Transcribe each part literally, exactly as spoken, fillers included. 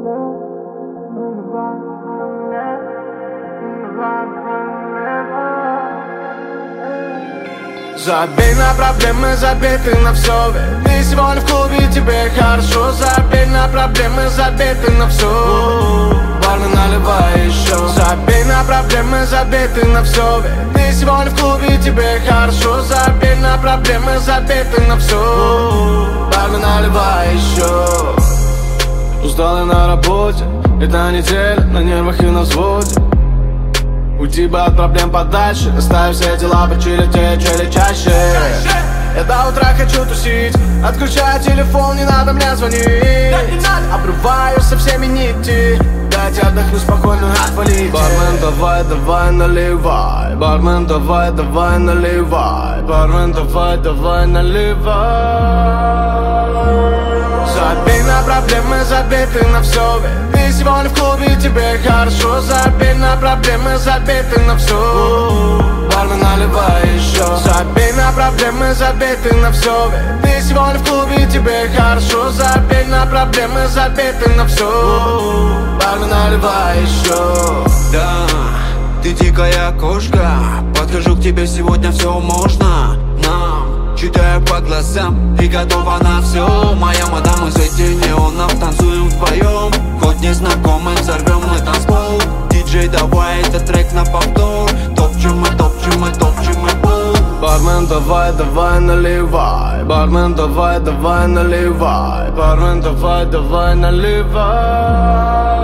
Забей на проблемы, забей ты на все. Ты сегодня в клубе, тебе хорошо. Забей на проблемы, забей ты на все. Парни, наливай еще. Забей на проблемы, забей ты на все. Ты сегодня в клубе, тебе хорошо. Забей на проблемы, забей ты на все. Парни, наливай еще. Устал я на работе, эта неделя на нервах и на взводе. Уйти бы от проблем подальше, оставив все дела, почилить чили чаще. Я до утра хочу тусить, отключаю телефон, не надо мне звонить. Обрываю со всеми нити, дайте отдохну спокойно, отвалите. Бармен, давай, давай, наливай. Бармен, давай, давай, наливай. Бармен, давай, давай, наливай. Забей на проблемы, забей ты на все. Ты сегодня в клубе, тебе хорошо. Забей на проблемы, забей ты на все. Бармен, наливай еще. Забей на проблемы, забей ты на все. Ты сегодня в клубе, тебе хорошо. Забей на проблемы, забей ты на все. Бармен, наливай еще. Да, ты дикая кошка, подхожу к тебе, сегодня все можно нам. Читаю по глазам и готова на все. Моя мадам, из этих неонов танцуем вдвоем. Хоть незнакомым взорвем мы танцпол. Диджей, давай этот трек на повтор. Топчем мы, топчем мы, топчем мы пол. Бармен, давай, давай, наливай. Бармен, давай, давай, наливай. Бармен, давай, давай, наливай.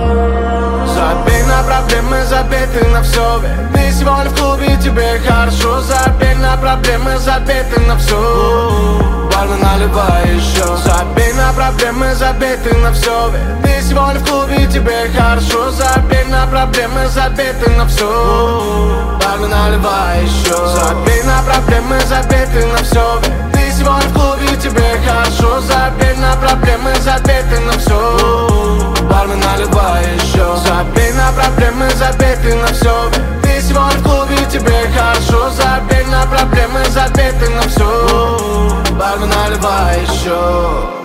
Забей на проблемы, забей ты на все. Ты сегодня в клубе, тебе хорошо. Забей на проблемы, забей ты на все. Бармен, наливай еще. Забей на проблемы, забей ты на все. Ты сегодня в клубе, тебе хорошо. Забей на проблемы, забей ты на все. Бармен, наливай еще. Забей на проблемы, забей ты на все. Ты сегодня в клубе, тебе хорошо. Забей на проблемы, забей ты на все. Бармен, наливай еще. Забей на проблемы, забей ты на все. Ты сегодня в клубе, тебе хорошо. Забей на проблемы, забей ты на все. Бармен, наливай еще.